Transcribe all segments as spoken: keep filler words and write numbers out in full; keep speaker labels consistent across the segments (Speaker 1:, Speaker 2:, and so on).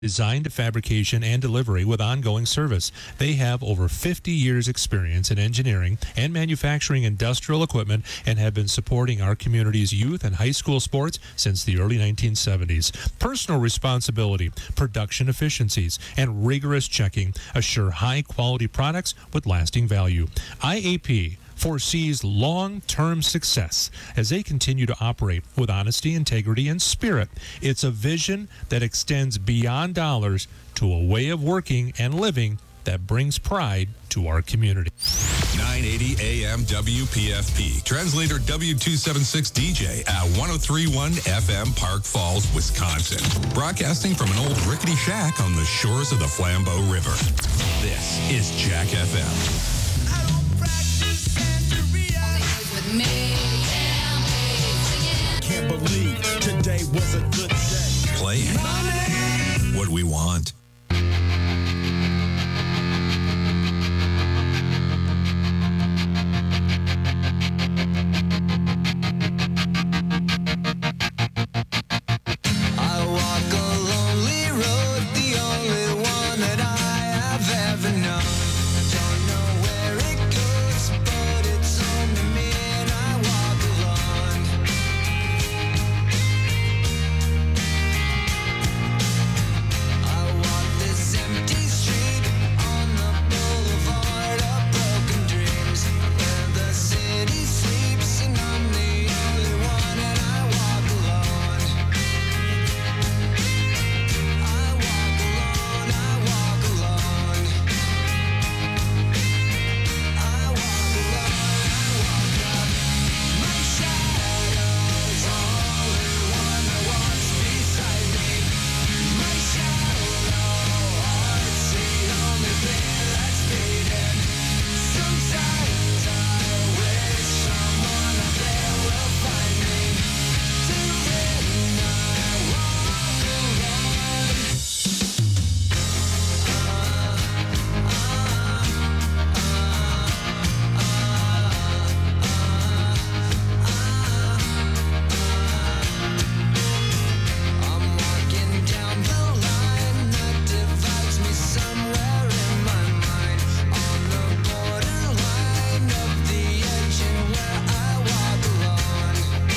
Speaker 1: Design to fabrication and delivery with ongoing service. They have over fifty years experience in engineering and manufacturing industrial equipment and have been supporting our community's youth and high school sports since the early nineteen seventies. Personal responsibility, production efficiencies, and rigorous checking assure high-quality products with lasting value. I A P foresees long-term success as they continue to operate with honesty, integrity, and spirit. It's a vision that extends beyond dollars to a way of working and living that brings pride to our community.
Speaker 2: nine eighty A M W P F P. Translator W two seventy-six D J at one oh three point one F M Park Falls, Wisconsin. Broadcasting from an old rickety shack on the shores of the Flambeau River. This is Jack F M.
Speaker 3: Can't believe today was a good day.
Speaker 2: Playing what we want.
Speaker 4: I walk a lonely road, the only one that I have ever known. Don't know where it goes, but it's home to me and I walk alone. I walk this empty street on the boulevard of broken dreams, where the city sleeps and I'm the only one and I walk alone. I walk alone, I walk alone. I walk alone, I walk up. My shadow's only one that walks beside me. My shadow heart's the only thing that's beating. Sometimes I wish someone up there will find me. Till then I walk alone. I'm walking down the line that divides me somewhere in my mind, on the borderline of the edge and where I walk alone.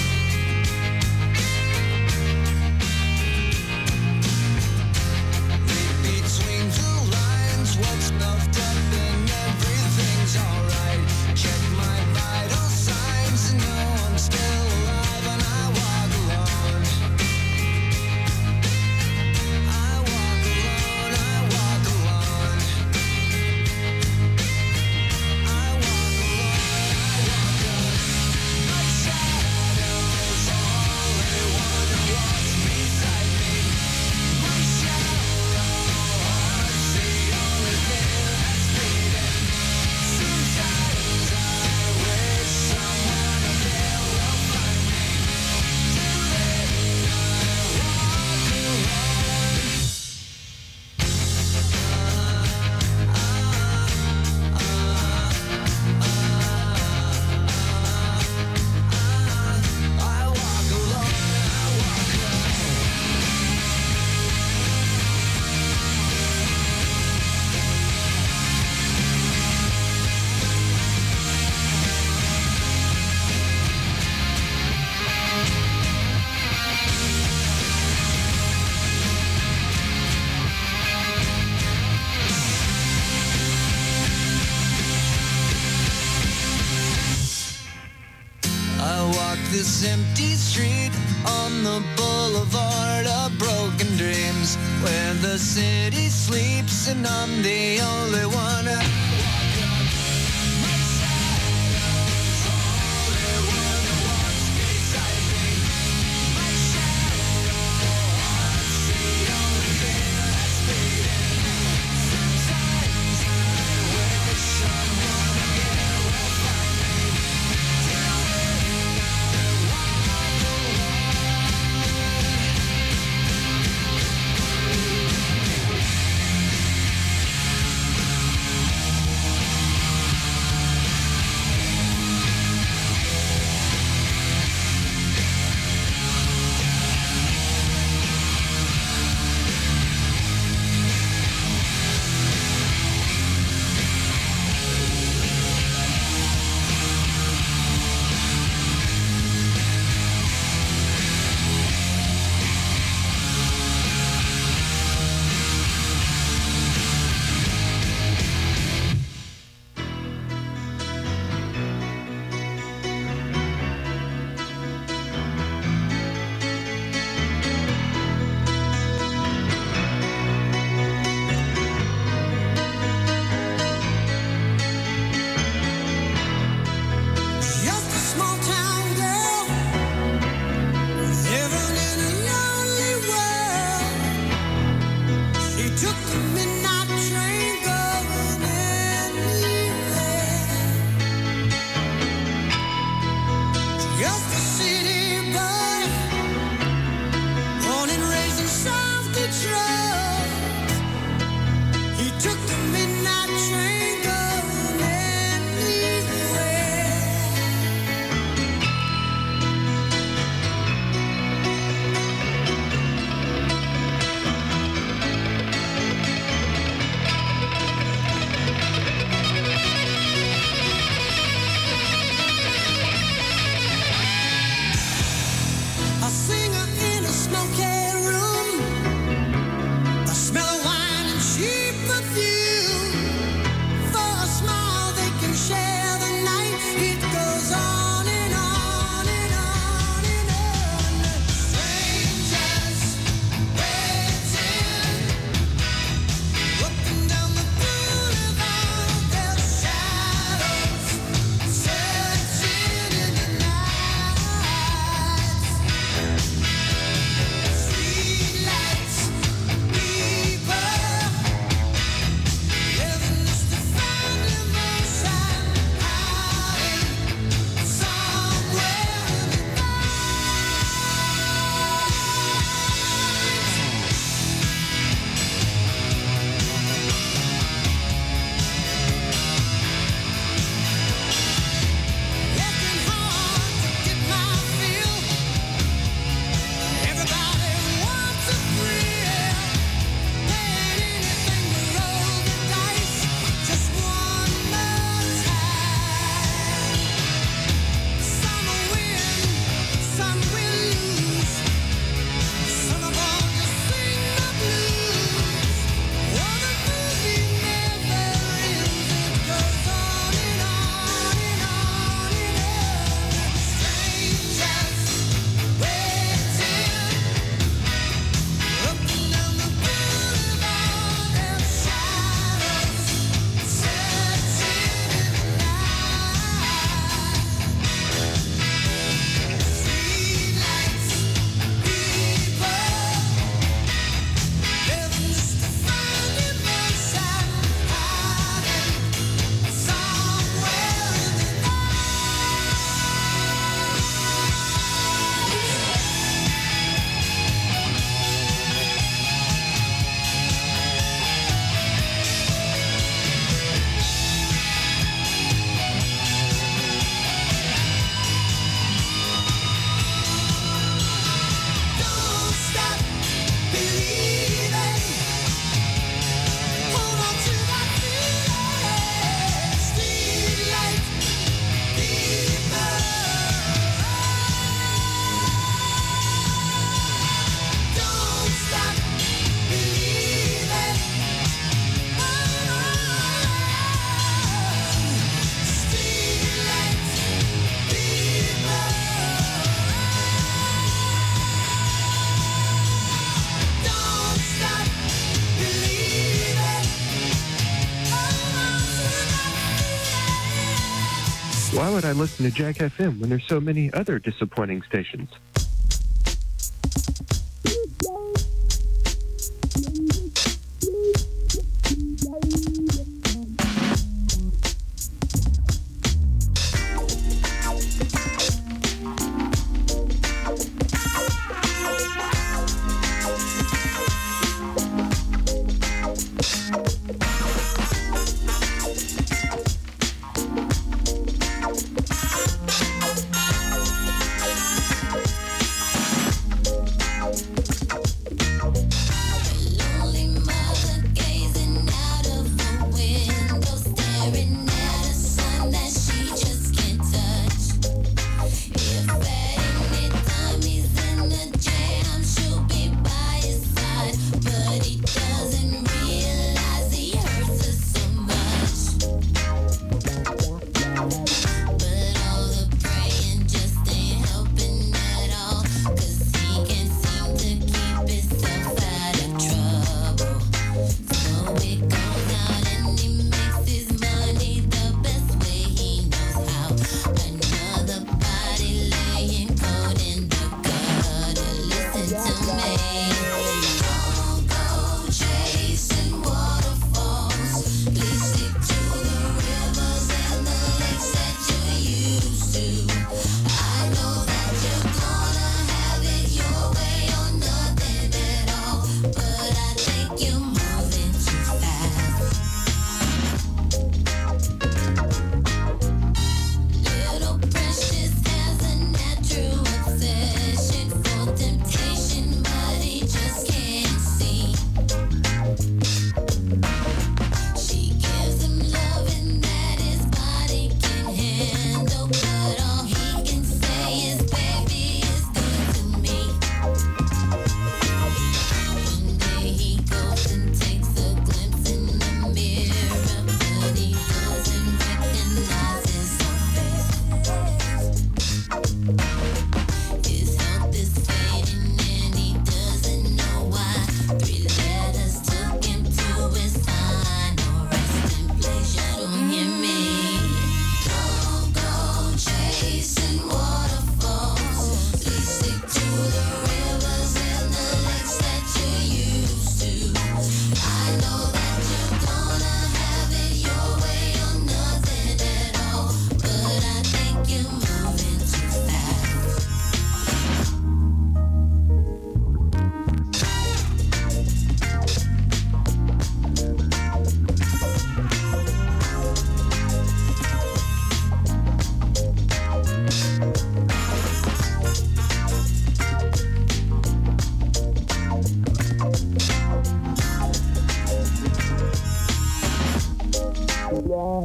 Speaker 4: Read between the lines, what's left up and everything's alright. Check my vital signs and know I'm still alive and I walk alone. I walk alone, I walk alone. I walk alone, I walk up. My shadow's only one that walks beside me. My shadow heart's the only thing that's beating. Sometimes I wish someone up there will find me. Till then I walk alone. I walk alone, I walk alone. I walk this empty street on the boulevard of broken dreams, where the city sleeps and I'm the only one. I walk up. My shadow's only one that walks beside me. My shadow heart's the only thing that's beating. Sometimes I wish someone up there will find me. Till then I walk alone.
Speaker 5: took the midnight train going anywhere. Just a city boy, born and raised in South Detroit. He took the midnight train going anywhere. A singer in a smoky room, the smell of wine and cheap perfume. For a smile they can share the night. It goes on and on and on and on. Strangers waiting, looking down the boulevard. Their shadows searching in the night. Streetlights, people living just to find emotion, hiding somewhere in the Working hard to get my fill. Everybody wants a thrill. Paying anything to roll the dice just one more time. Some will win, some will lose. Some of all just sing the blues. Oh, the movie never ends. It goes on and on and on and on. Strangers waiting, looking down the boulevard. Their shadows searching in the night. Streetlights, people living just to find emotion, hiding somewhere in the Don't stop believing. Hold on to that feeling. Streetlight people. Don't stop believing. Hold on. Streetlight people. Don't stop believing. Hold on to that feeling.
Speaker 6: Why would I listen to Jack F M when there's so many other disappointing stations?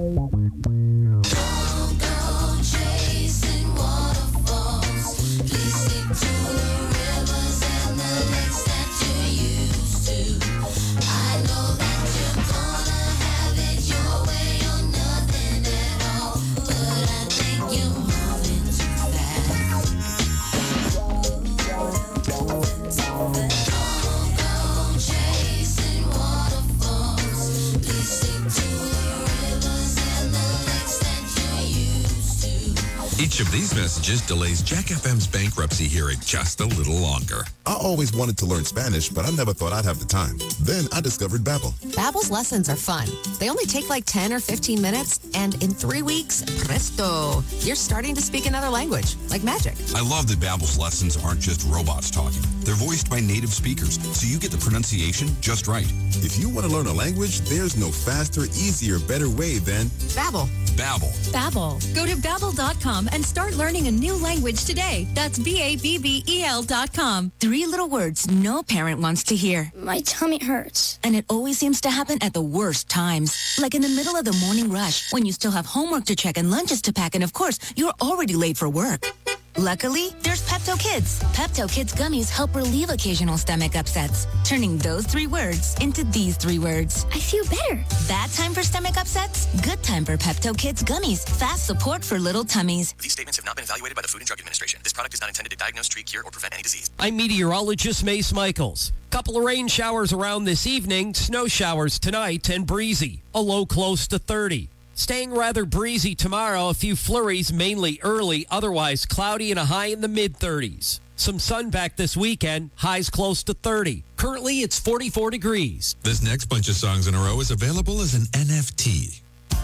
Speaker 2: Each of these messages delays Jack F M's bankruptcy hearing just a little longer.
Speaker 7: I always wanted to learn Spanish, but I never thought I'd have the time. Then I discovered Babbel.
Speaker 8: Babbel's lessons are fun. They only take like ten or fifteen minutes, and in three weeks, presto, you're starting to speak another language, like magic.
Speaker 9: I love that Babbel's lessons aren't just robots talking. They're voiced by native speakers, so you get the pronunciation just right.
Speaker 7: If you want to learn a language, there's no faster, easier, better way than
Speaker 8: Babbel.
Speaker 9: Babbel.
Speaker 10: Babbel. Go to babbel dot com and start learning a new language today. That's B A B B E L dot com.
Speaker 11: Three little words no parent wants to hear.
Speaker 12: My tummy hurts.
Speaker 11: And it always seems to happen at the worst times. Like in the middle of the morning rush, when you still have homework to check and lunches to pack, and of course, you're already late for work. Luckily, there's Pepto Kids. Pepto Kids gummies help relieve occasional stomach upsets, turning those three words into these three words.
Speaker 12: I feel better.
Speaker 11: Bad time for stomach upsets? Good time for Pepto Kids gummies. Fast support for little tummies.
Speaker 13: These statements have not been evaluated by the Food and Drug Administration. This product is not intended to diagnose, treat, cure, or prevent any disease.
Speaker 14: I'm meteorologist Mace Michaels. Couple of rain showers around this evening, snow showers tonight, and breezy. A low close to thirty. Staying rather breezy tomorrow, a few flurries mainly early, otherwise cloudy and a high in the mid-thirties. Some sun back this weekend, highs close to thirty. Currently, it's forty-four degrees.
Speaker 2: This next bunch of songs in a row is available as an N F T.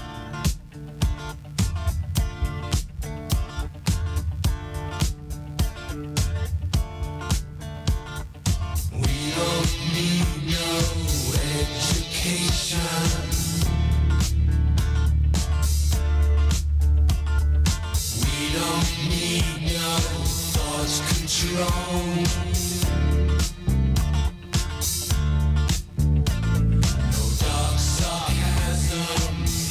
Speaker 3: We don't need no education. We don't need no thoughts control. No dark sarcasm.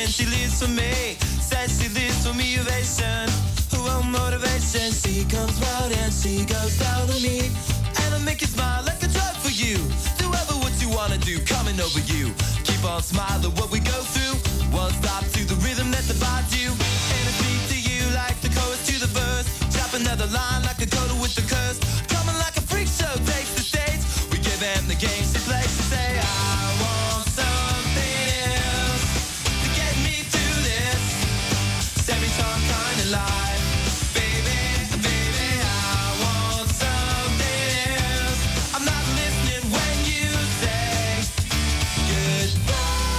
Speaker 4: and she lives for me. Says she lives for me, ovation. Her own motivation. She comes round and she goes down to me. And I make you smile like a drug for you. Do ever what you wanna do, coming over you. Keep on smiling what we go through. One stop to the rhythm that divides you. And I speak to you like the chorus to the verse. Chop another line like a coda with the curse. Coming like a freak show takes the stage. We give them the game she plays. She say, I want something else to get me through this semi-time kind of life. Baby, baby, I want something else. I'm not listening when you say goodbye.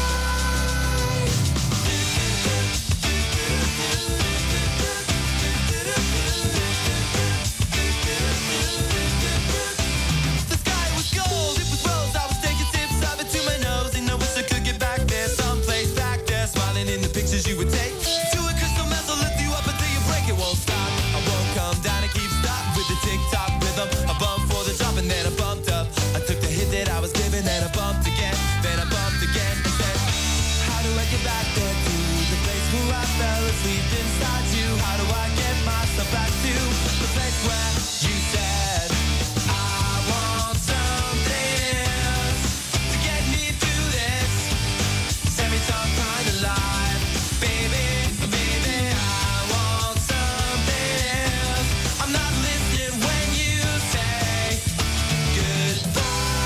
Speaker 4: The sky was gold, it was rose. I was taking tips of it to my nose, and I wish I could get back there, someplace back there, smiling in the pictures you would take. To a crystal method, lift you up until you break. It won't stop. I won't come down and keep stop with the tick-tock rhythm. I bumped for the drop and then I bumped up. I took the hit that I was given and I bumped again. Then I bumped again and said, how do I get back there to the place where I fell asleep inside you? How do I get myself back to the place where you said I want something else to get me through this semi-time kind of life? Baby, baby, I want something else. I'm not listening when you say goodbye.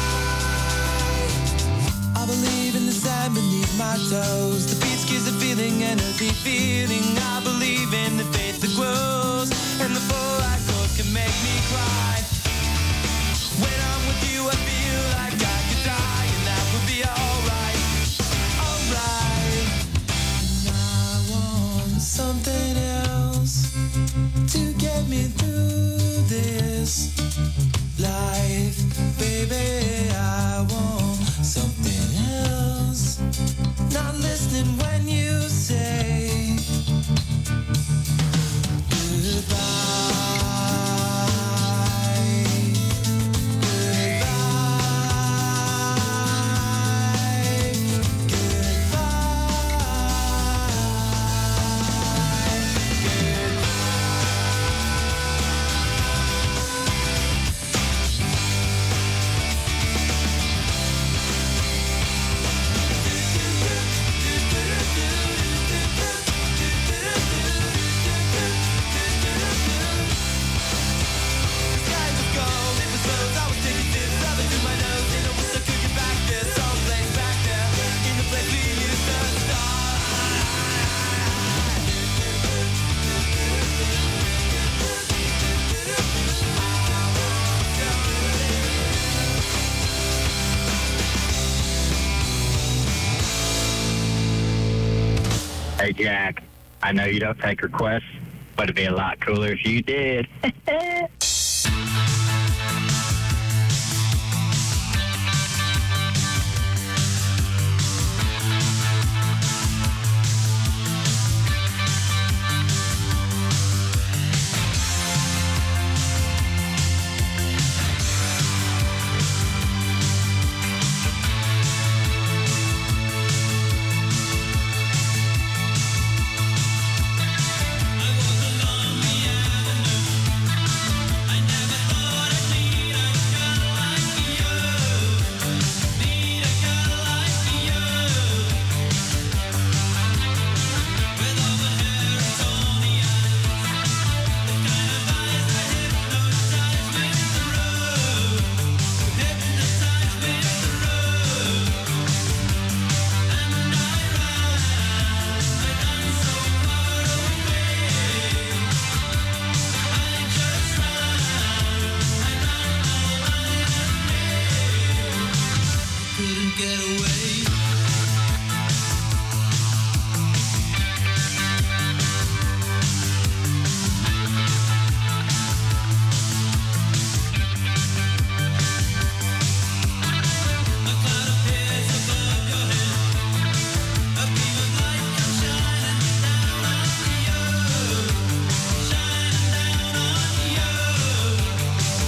Speaker 4: I believe in the sand beneath my toes. The beach gives a feeling and a deep feeling. I believe in the faith that grows, and the four-eyed ghost can make me cry. When I'm with you, I feel like I could die, and that would be alright, alright. And I want something else to get me through this life. Baby, I want something else. Not listening when you say
Speaker 15: Hey, Jack, I know you don't take requests, but it'd be a lot cooler if you did.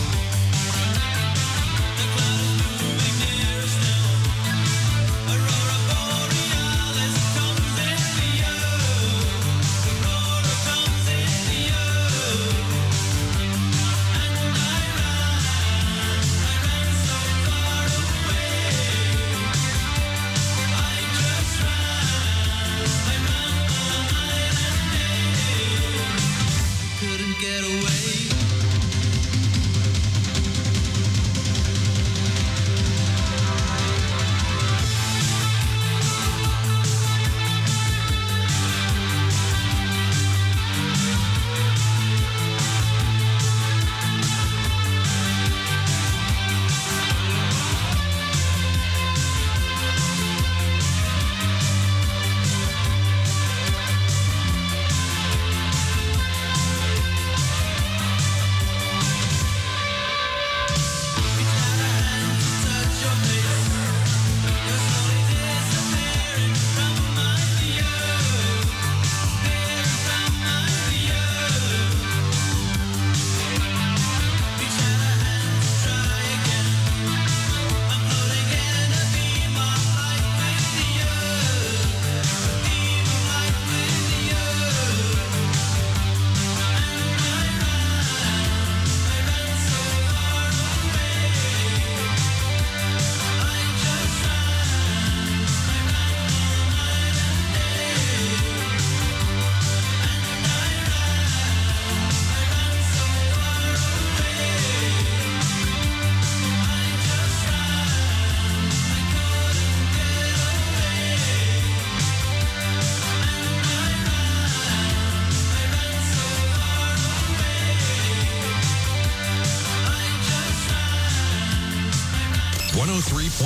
Speaker 4: Aurora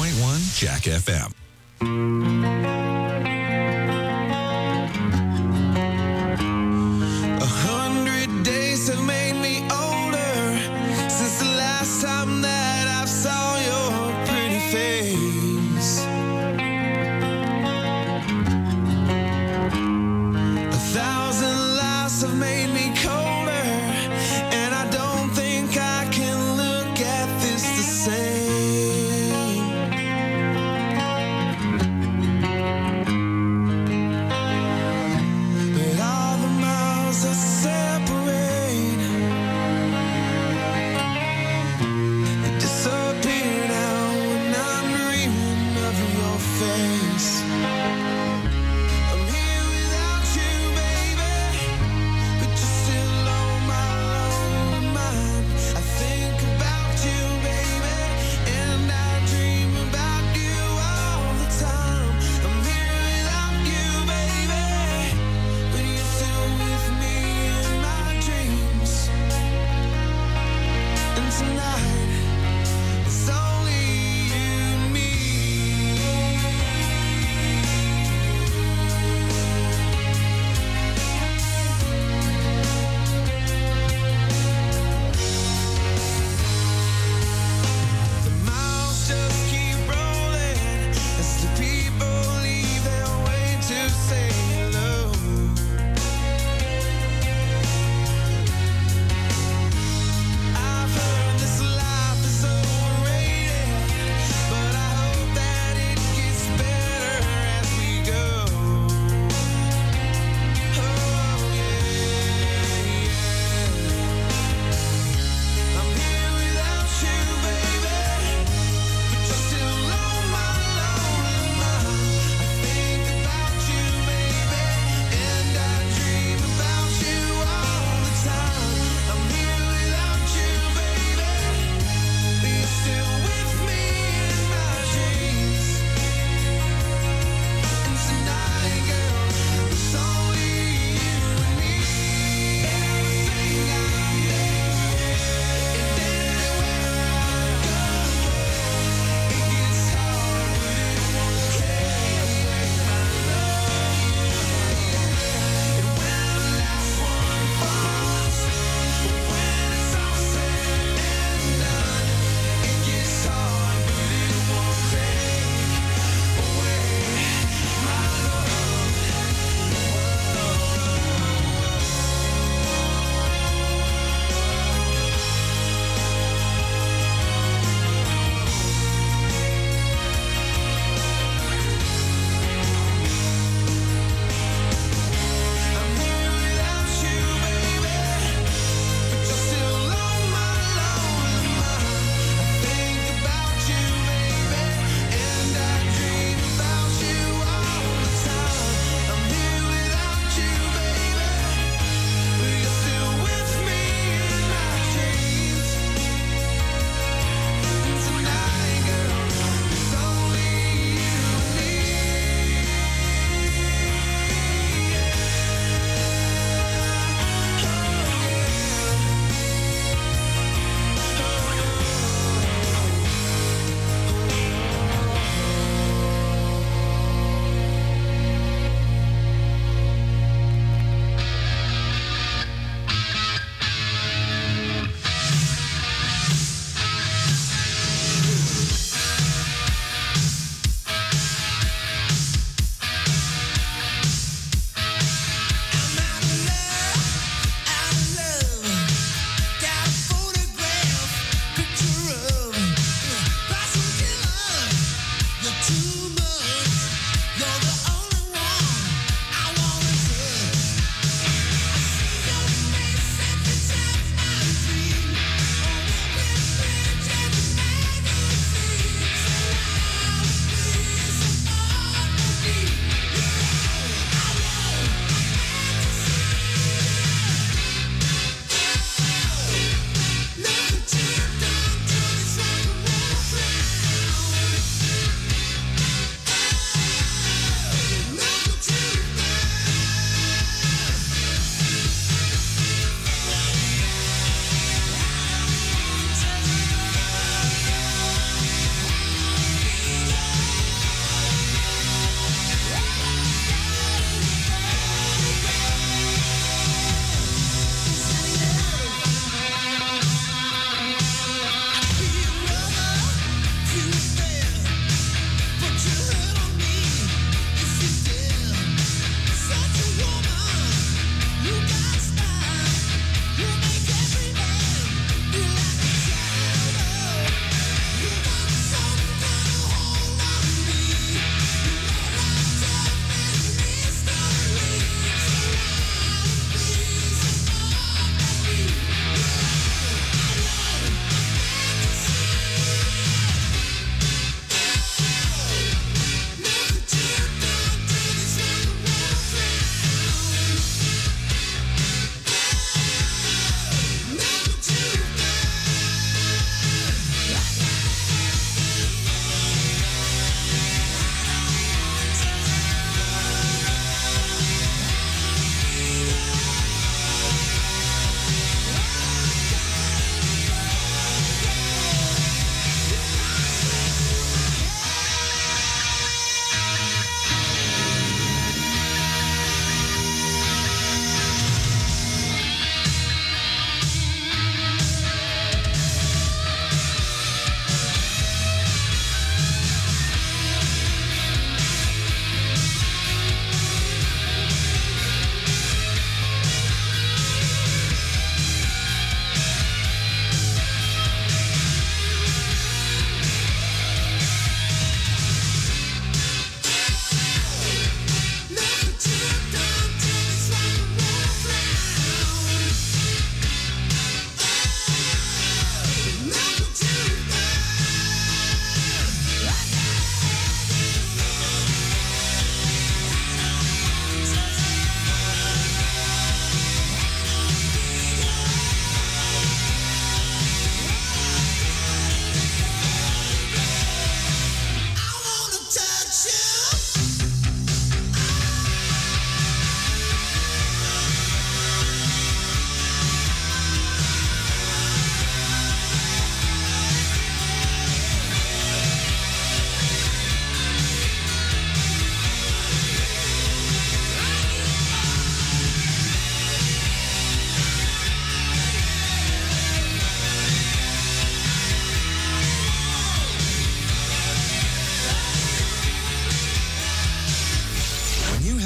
Speaker 2: point one Jack F M.
Speaker 3: A hundred days have made me older since the last time that I saw your pretty face. A thousand lies have made me colder, and I don't think I can look at this the same. But all the miles that separate, they disappear now when I'm dreaming of your face. I'm here without you, baby, but you're still on my lonely mind. I think about you, baby, and I dream about you all the time. I'm here without you, baby, but you're still with me in my dreams. And tonight, it's only you and me. The miles just keep rolling as the people leave their way to say hello. I've heard this life is overrated, but I hope that it gets better as we go. Oh yeah, yeah. I'm here without you, baby, but you're still on my lonely mind. I think about you, baby, and I dream about you all the time. I'm here without you, baby, but you're still with me in my dreams. And tonight, girl, it's only you and me. Everything I need, and anywhere I go, it gets hard, but it won't take away my love. And when the last one falls, when it's all said and done, it gets hard, but it won't take away my love. I'm here without you, baby, but you're still on my lonely mind. I think about you, baby, and I dream about you all the time. I'm here without you, baby, but you're still with me in my dreams. And tonight, girl, it's only you and me.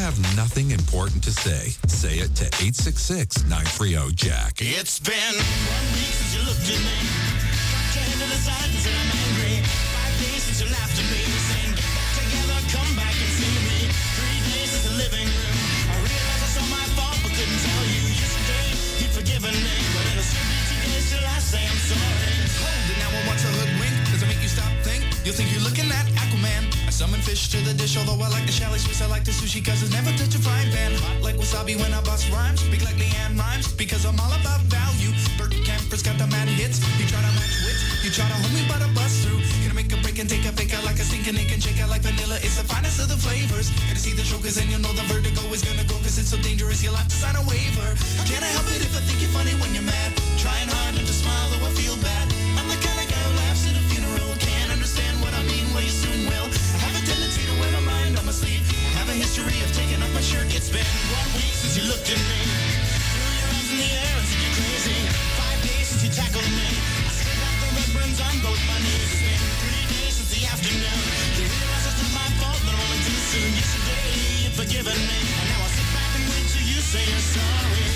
Speaker 2: have nothing important to say, say it to eight six six, nine three zero, Jack.
Speaker 3: It's been one week since you looked at me. Tucked your head to the side and said I'm angry. Five days since you laughed at me. Saying get back together, come back and see me. Three days since the living room. I realized it's all my fault, but couldn't tell you. Yesterday, you'd forgiven me. But it'll still be two days till I say I'm sorry.
Speaker 16: Cold and now I want to hoodwink. Does it make you stop, think? You think you're looking at Aquaman. I summon fish to the dish, although I like the chalet Swiss. I like the sushi, cause it's never touch a frying pan. Hot like wasabi when I bust rhymes. Speak like Leanne rhymes, because I'm all about value. Bert Camper's got the mad hits. You try to match wits, you try to hold me, but I bust through. Gonna make a break and take a fake out like a stinking ink and shake out like vanilla. It's the finest of the flavors. Gonna see the chokers and you'll know the vertigo is gonna go, cause it's so dangerous. You'll have to sign a waiver. Can't I help it if I think you're funny when you're mad? Trying hard not to smile, though I feel bad. I'm the kind of guy who laughs at a funeral. Can't understand what I mean, well you soon will. I have a tendency to wear my mind on my sleeve. I have a history of taking off my shirt. It's been one week since you looked at me. Threw your arms in the air and said you're crazy. Five days since you tackled me. I still got the red burns on both my knees. It's been three days since the afternoon. You realize it's not my fault, but I'm only too soon. Yesterday you'd forgiven me, and now I'll sit back and wait till you say you're sorry.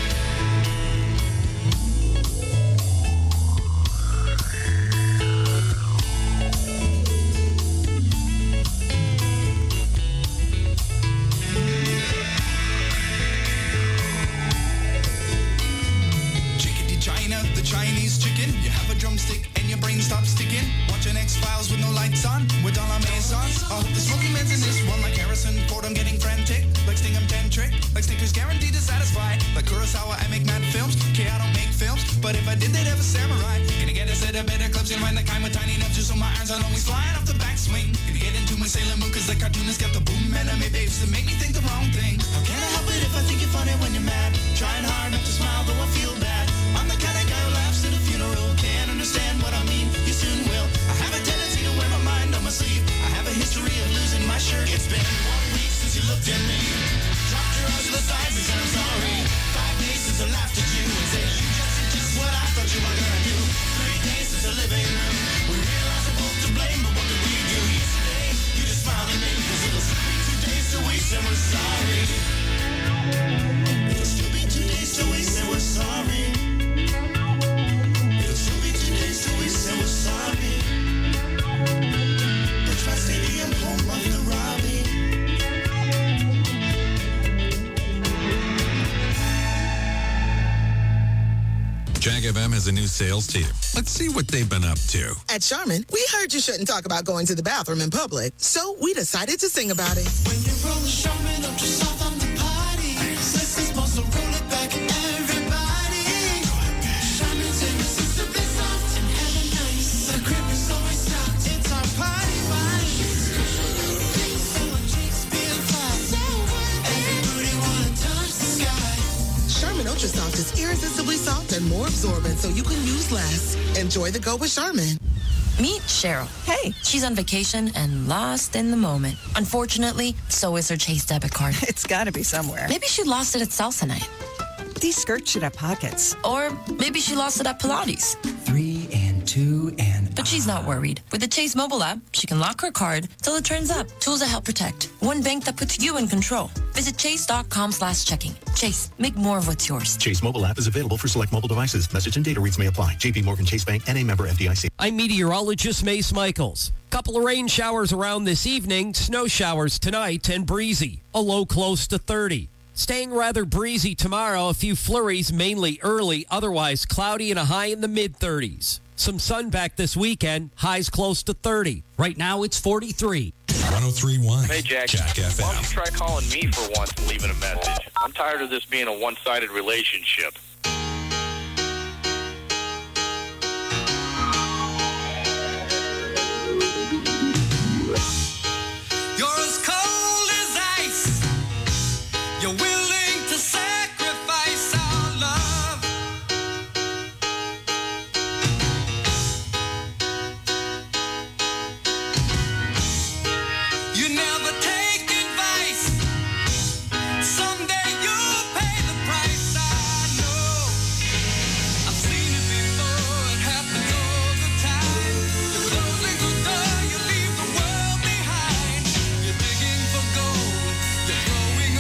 Speaker 16: Chinese chicken, you have a drumstick and your brain stops sticking. Watching X-Files with no lights on, with all our maisons. I hope the smoky man's in this one like Harrison Ford. I'm getting frantic, like Sting I'm tantric, like Snickers guaranteed to satisfy. Like Kurosawa, I make mad films. Okay, I don't make films, but if I did, they'd have a samurai. Gonna get a set of better clubs and find the kind with tiny nubs, just so my irons aren't always flying off the backswing. Gonna get into my Sailor Moon, cause the cartoonist got the boom anime babes that make me think the wrong thing. How can I help it if I think you're funny when you're mad? Trying hard not to smile, though I feel bad. I'm the kind of guy who laughs at a funeral. Can't understand what I mean, you soon will. I have a tendency to wear my mind on my sleeve. I have a history of losing my shirt. It's been one week since you looked at me. Dropped your eyes to the sides and said I'm sorry. Five days since I laughed at you and said you just did just what I thought you were gonna do. Three days since the living room. We realized we're both to blame, but what did we do? Yesterday, you just smiled at me, cause it'll still be two days till we say we're sorry. It'll still be two days till we say we're sorry. It'll still be two days till we say we're sorry. Bridgeport Stadium, home of the Robbie.
Speaker 2: Jack F M has a new sales team. Let's see what they've been up to.
Speaker 17: At Charmin, we heard you shouldn't talk about going to the bathroom in public, so we decided to sing about it.
Speaker 3: When you roll the Charmin up to south on the party, this is supposed to roll it back, everybody. Charmin's irresistibly soft and hella nice. The grip is always stopped. It's our party vibe. So our cheeks feel fly. Everybody wanna touch the sky.
Speaker 17: Charmin Ultra Soft is irresistibly soft and more absorbent, so you can use less. Enjoy the go with Charmin.
Speaker 18: Meet Cheryl. Hey. She's on vacation and lost in the moment. Unfortunately, so is her Chase debit card.
Speaker 19: It's got to be somewhere.
Speaker 18: Maybe she lost it at salsa night.
Speaker 19: These skirts should have pockets.
Speaker 18: Or maybe she lost it at Pilates.
Speaker 20: Three and two and...
Speaker 18: But she's not worried. With the Chase mobile app, she can lock her card till it turns up. Tools that help protect. One bank that puts you in control. Visit chase.com slash checking. Chase, make more of what's yours.
Speaker 21: Chase mobile app is available for select mobile devices. Message and data rates may apply. J P Morgan Chase Bank and a member F D I C.
Speaker 14: I'm meteorologist Mace Michaels. Couple of rain showers around this evening, snow showers tonight, and breezy. A low close to thirty. Staying rather breezy tomorrow, a few flurries, mainly early, otherwise cloudy and a high in the mid-thirties. Some sun back this weekend, highs close to thirty. Right now it's forty-three.
Speaker 2: one oh three point one.
Speaker 22: Hey, Jack.
Speaker 2: Jack F M.
Speaker 22: Why don't you try calling me for once and leaving a message? I'm tired of this being a one-sided relationship.
Speaker 3: You're as cold as ice. You're willing to sacrifice our love. You never take advice. Someday you'll pay the price. I know. I've seen it before. It happens all the time. You're closing the door. You leave the world behind. You're digging for gold. You're throwing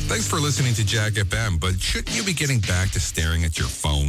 Speaker 2: Thanks for listening to Jack F M, but shouldn't you be getting back to staring at your phone?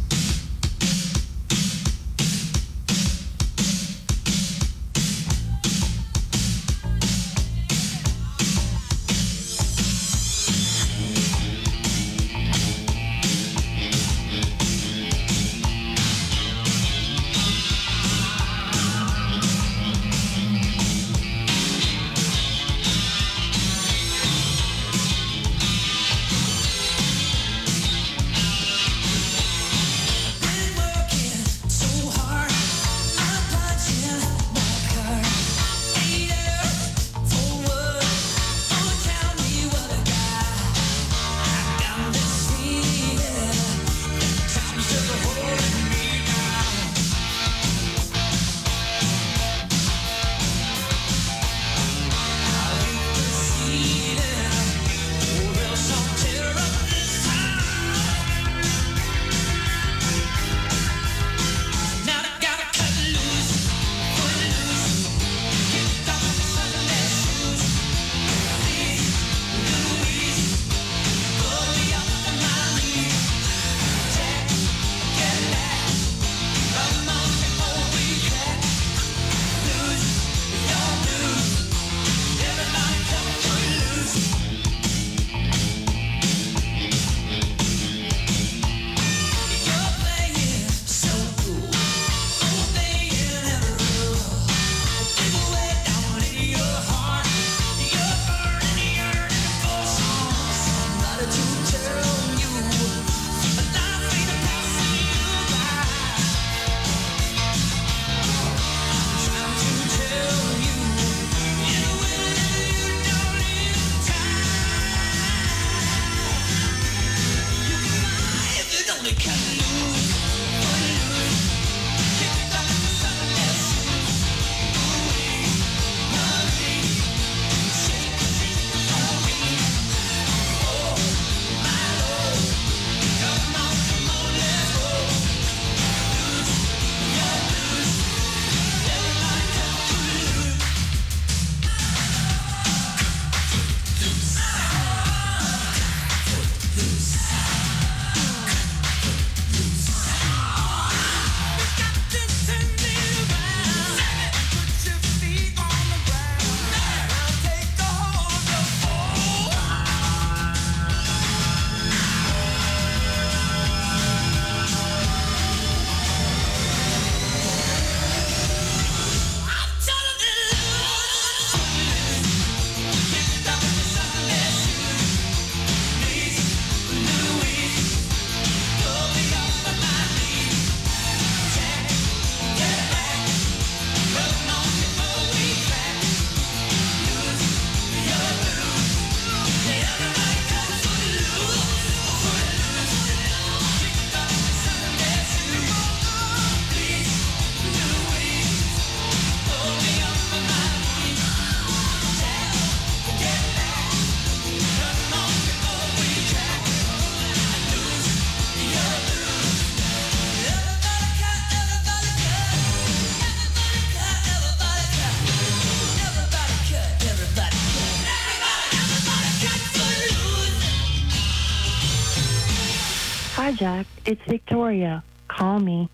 Speaker 1: Hi, Jack. It's Victoria. Call me.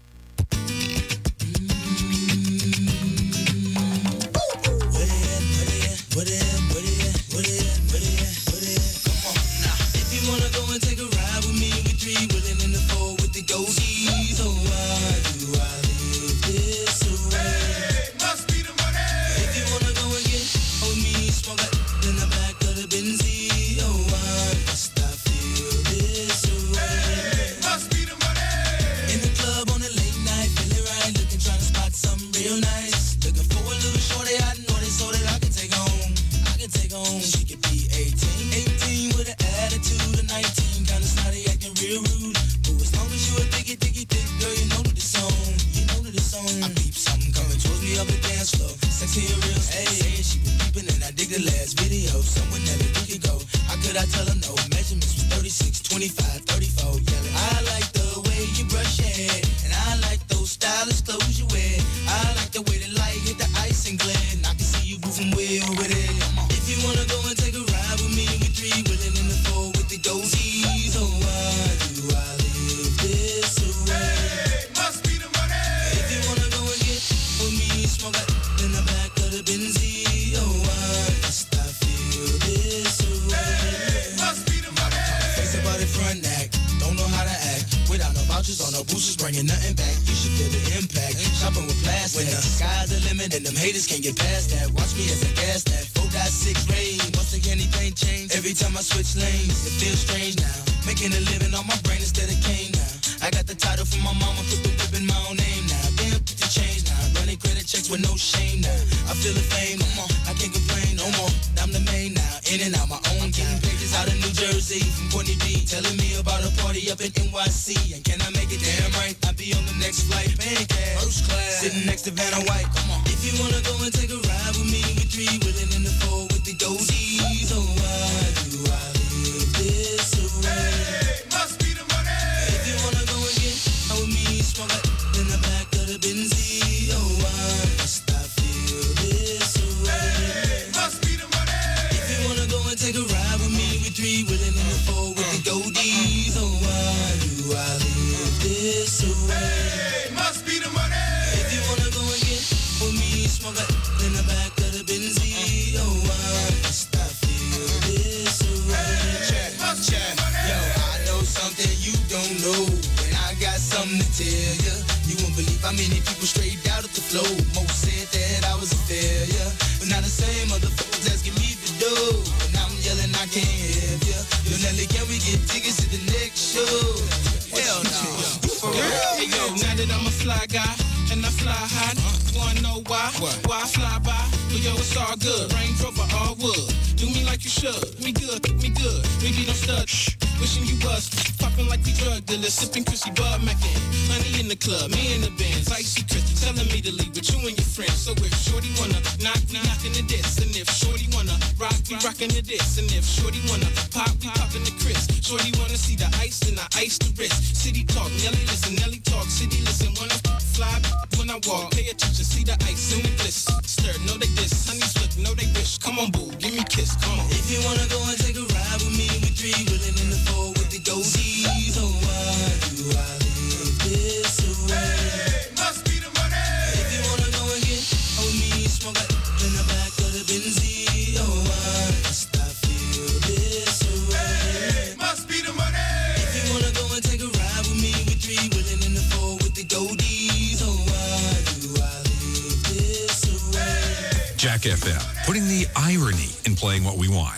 Speaker 3: If you wanna go and take a ride with me, we three willing in the four. bringing nothing back. You should feel the impact. Shopping with plastic. When the sky's the limit and them haters can't get past that. Watch me as I gas that. four point six rain. Once again, anything change. Every time I switch lanes, it feels strange now. Making a living on my brain instead of cane now. I got the title from my mama, put the whip in my own name now. Damn, the change now. Running credit checks with no shame now. I feel the fame, no more. I can't complain no more. I'm the main now. In and out my own game. Pages out of New Jersey from Courtney B. Telling me about a party up in N Y C. And can I make it damn right? I'll be on the next flight. Pancake. First class. Sitting next to Vanna White. Come on. If you wanna go and take a ride with me, we three willing in the four with the goldies. Oh, why do I live this way? Hey, must be the money. If you wanna go and get out with me, smoke it in the back of the Benzie. Oh, why must I feel this way? Hey, must be the money. If you wanna go and take a ride with me, we three willing in the four with the goldies. Oh, why do I live this way? Hey, must be the money. If you wanna go and get with me, smoke it in the back of the Benzie. Oh, why must I feel this way? Check, check. Yo, I know something you don't know, and I got something to tell ya. You won't believe how many people straight out of the flow. Most said that I was a failure, but now the same motherfuckers asking me to do. And I'm yelling, I can't have ya. Yo, Nelly, can we get tickets to the next show? Hell no.
Speaker 5: For real? Hey, yo, now that I'm a fly guy, and I fly high, wanna know why? Why I fly by? But yo, it's all good. Range Rover, all wood. Do me like you should. Me good, me good. Maybe don't stud. Shh. Wishing you was popping like we drug dealers, sipping Chrissy Bud Mackin. Honey in the club, me in the bands, icy Chris telling me to leave with you and your friends. So if Shorty wanna knock, we knockin' the diss, and if Shorty wanna rock, we rockin' the diss, and if Shorty wanna pop, we poppin' the Chris. Shorty wanna see the ice, then I ice the wrist. City talk, Nelly listen, Nelly talk, city listen. When I fly, when I walk, pay attention, see the ice in the bliss. Stir, know they diss, honey slick, know they wish. Come on, boo, give me a kiss, come on.
Speaker 3: If you wanna go and take a ride with me, we three willing in the four with the goldies. Oh, why do I live this way? Hey, must be the money. If you wanna go and get out with me, smoke it in the back of the Benzie. Oh, why must I feel this way? Hey, must be the money. If you wanna go and take a ride with me, we three willing in the four with the goldies. Oh, why do I live this way?
Speaker 2: Jack F M, putting the irony in playing what we want.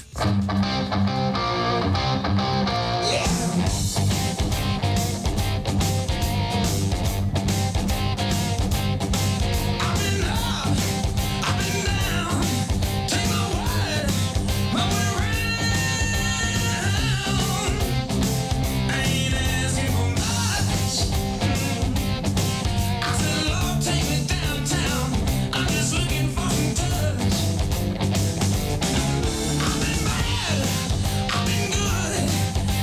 Speaker 3: I've been bad, I've been good.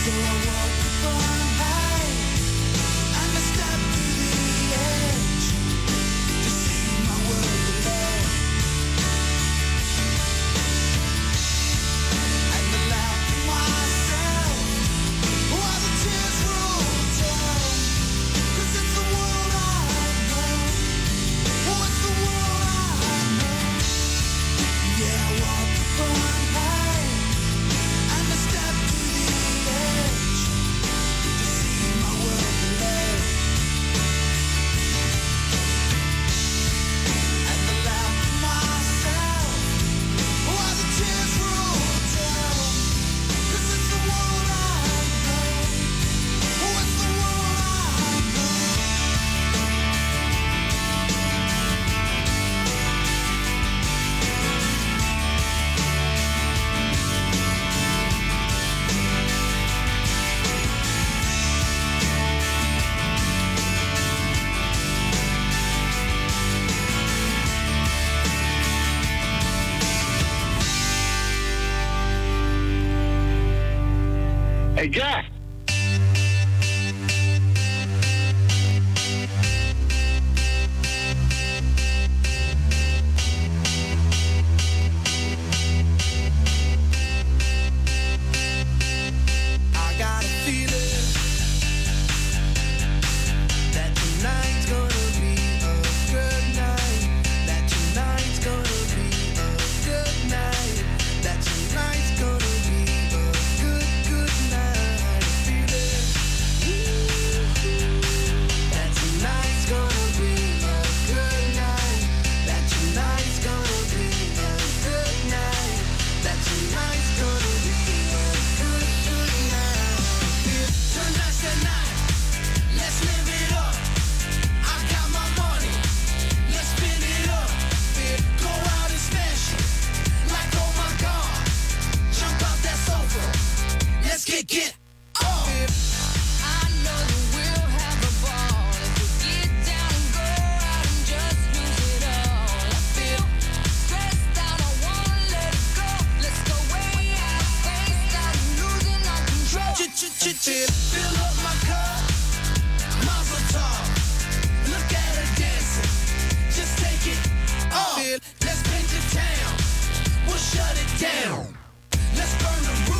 Speaker 3: So I walked upon high and I stepped to the edge to see my world below. And I laughed to myself while the tears rolled down. 'Cause it's the world I know. Oh, it's the world I know. Yeah, I walked upon high and I stepped to the edge to see my world below. And I laughed to myself while the tears rolled down. 'Cause it's the world I know. Oh, it's the world I know.
Speaker 15: Hey, Jack.
Speaker 3: I got a feeling that tonight's gonna be a good night. That tonight's gonna be a good night. That tonight's gonna be a good, good night. I feel it. That tonight's gonna be a good night. That tonight's gonna be a good night. That tonight's gonna be a good, good night. Tonight's the night. Let's live it up. I got my money. Let's spin it up. Go out and smash it. Like, oh my God. Jump out that sofa. Let's get, get up. I know that we'll have a ball if we get down and go out and just lose it all. I feel stressed out. I wanna let it go. Let's go way out, face out, losing our control. Fill up my cup. Mazel tov. Look at her dancing. Just take it off. Let's paint the town. We'll shut it down. Let's burn the roof.